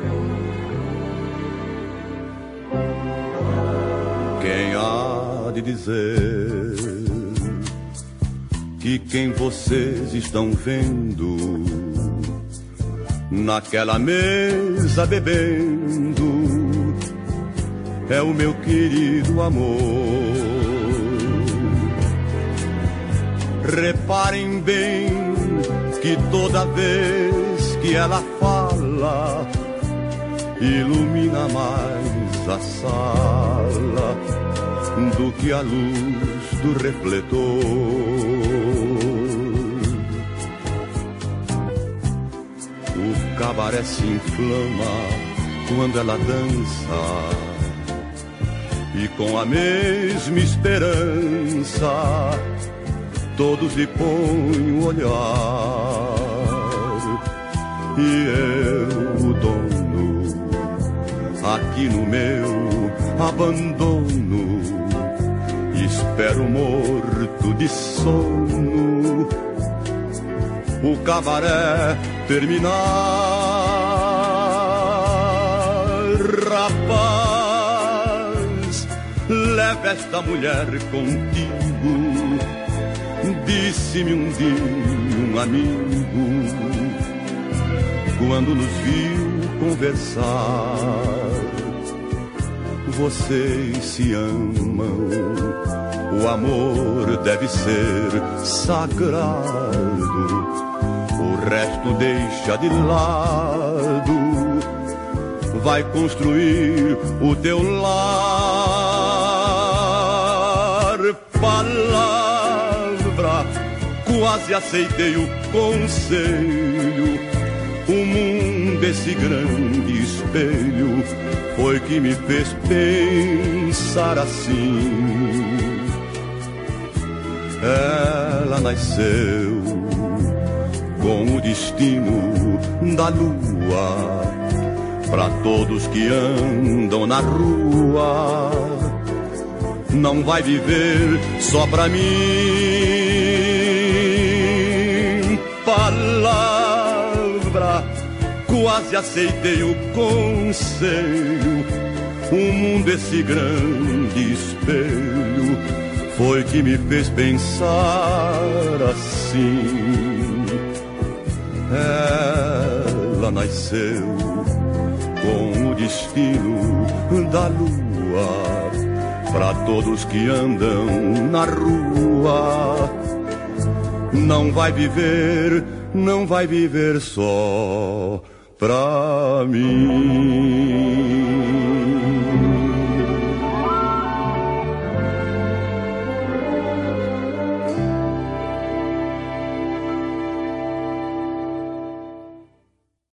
Quem há de dizer que quem vocês estão vendo naquela mesa bebendo é o meu querido amor? Reparem bem que toda vez que ela fala ilumina mais a sala do que a luz do refletor. O cabaré se inflama quando ela dança e com a mesma esperança todos lhe põem o olhar. E eu, o dono, aqui no meu abandono, espero morto de sono o cabaré terminar. Rapaz, leve esta mulher contigo, disse-me um dia um amigo, quando nos viu conversar. Vocês se amam, o amor deve ser sagrado, o resto deixa de lado, vai construir o teu lar. Palavra, quase aceitei o conselho, o mundo, esse grande espelho, foi que me fez pensar assim. Ela nasceu com o destino da lua, pra todos que andam na rua, não vai viver só pra mim. Palavra, quase aceitei o conselho, o mundo, esse grande espelho, foi que me fez pensar assim. Ela nasceu com o destino da lua, pra todos que andam na rua, não vai viver só pra mim.